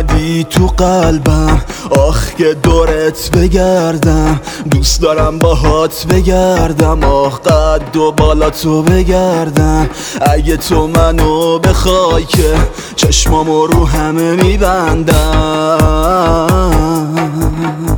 اومدی تو قلبم، آخ که دورت بگردم، دوست دارم باهات بگردم، آخ قد و بالا تو بگردم. اگه تو منو بخوای که چشمامو رو همه میبندم.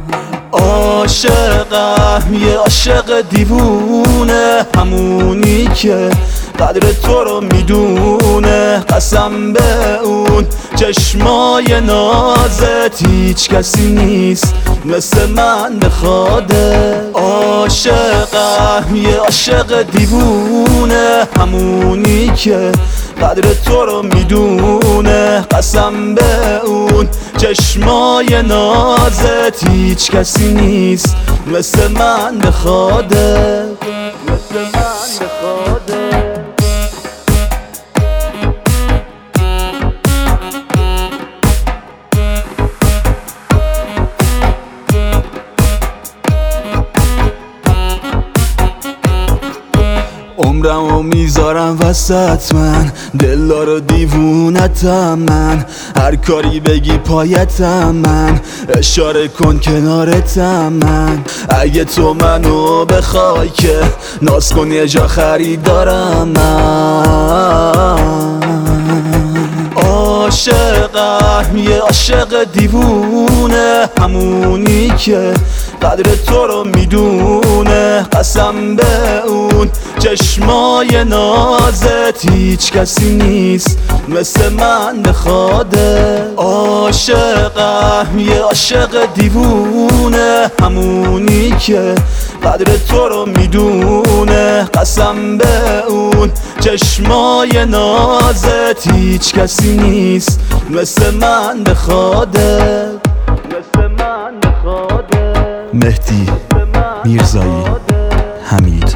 عاشقم یه عاشق دیوونه، همونی که قدر تو رو میدونه. قسم به اون چشمای نازت، هیچ کسی نیست مثل من بخواده. عاشقم یه عاشق دیوونه، همونی که قدر تو رو میدونه. قسم به اون چشمای نازت، هیچ کسی نیست مثل من بخواده، مثل من بخواده. عمرمو میذارم وسط من، دلدار و دیوونتم من، هر کاری بگی پایتم من، اشاره کن کنارتم من. اگه تو منو بخوای که ناز کن یه جا خریدارم من. عاشقم یه عاشق دیوونه، همونی که قدر تو رو میدونه. قسم به اون چشمای نازت، هیچ کسی نیست مثل من بخواده. عاشقم یه عاشق دیوونه، همونی که قدر تو رو میدونه. قسم به اون چشمای نازت، هیچ کسی نیست مثل من بخواده، مثل من بخواده. مهدی میرزایی، حمید.